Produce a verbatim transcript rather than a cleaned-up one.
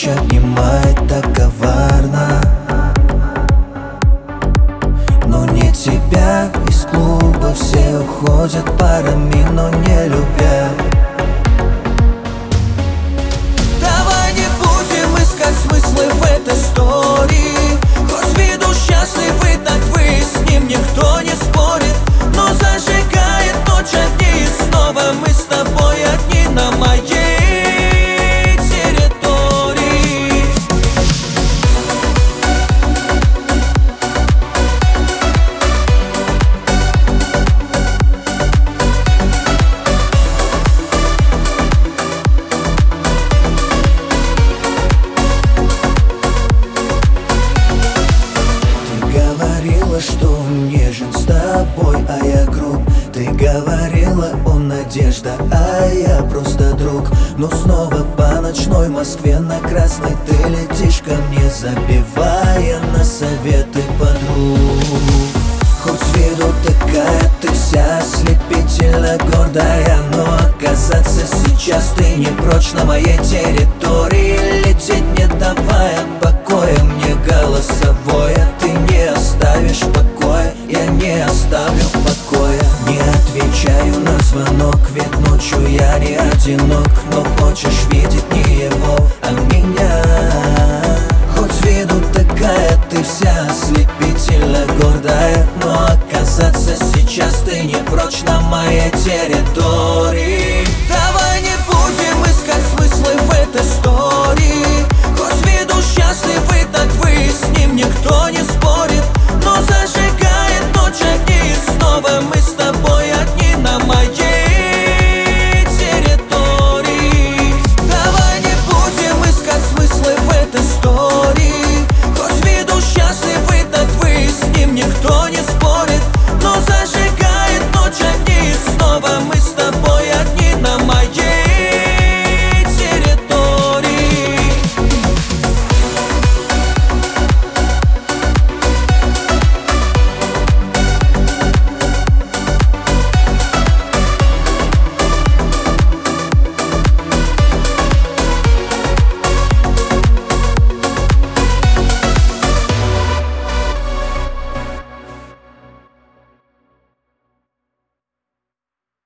ночь обнимает так коварно. Но не тебя, из клуба все уходят парами, но не любя. Давай не будем искать смыслы в этой истории. Хоть с виду счастливы, так вы с ним, никто не спорит. Но зажигает ночь одни, и снова мы с тобой одни на моей территории. Ты говорила, что он нежен с тобой, а я груб. Ты говорила, он надежда, а я просто друг. Но снова по ночной Москве на красной ты летишь ко мне, забивая на советы подруг. Хоть с виду такая ты вся ослепительно гордая, но оказаться сейчас ты не прочь на моей территории. Лететь не давая покоя мне голосовое, ты не оставишь покоя, я не оставлю покоя. Не отвечаю на звонок, ведь ночью я не одинок. Но хочешь видеть не его, а меня. Хоть с виду такая ты вся ослепительно гордая, но оказаться сейчас ты не прочь на моей территории. Давай не будем искать смыслы в этой истории. Хоть с виду счастливы, так вы с ним, никто не спорит. Но зажигает ночь одни, и снова мы с тобой одни на моей территории. Давай не будем искать смыслы в этой истории. Хоть с виду счастливы, так вы с ним, никто не спорит. Но зажигает ночь одни, и снова мы с тобой